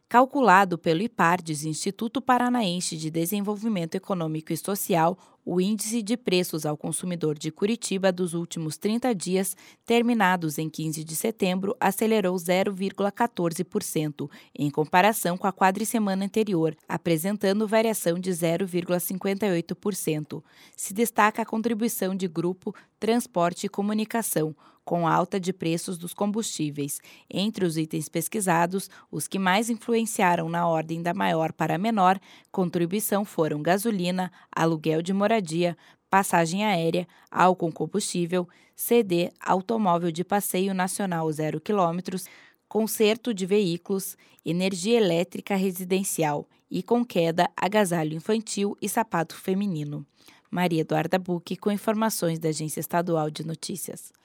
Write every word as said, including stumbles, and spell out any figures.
Calculado pelo IPARDES, Instituto Paranaense de Desenvolvimento Econômico e Social, o Índice de Preços ao Consumidor de Curitiba dos últimos trinta dias, terminados em quinze de setembro, acelerou zero vírgula quatorze por cento, em comparação com a quadricemana anterior, apresentando variação de zero vírgula cinquenta e oito por cento. Se destaca a contribuição de grupo, transporte e comunicação, com alta de preços dos combustíveis. Entre os itens pesquisados, os que mais influenciaram na ordem da maior para a menor contribuição foram gasolina, aluguel de moradia, passagem aérea, álcool combustível, C D, automóvel de passeio nacional zero quilômetros, conserto de veículos, energia elétrica residencial e, com queda, agasalho infantil e sapato feminino. Maria Eduarda Bucchi, com informações da Agência Estadual de Notícias.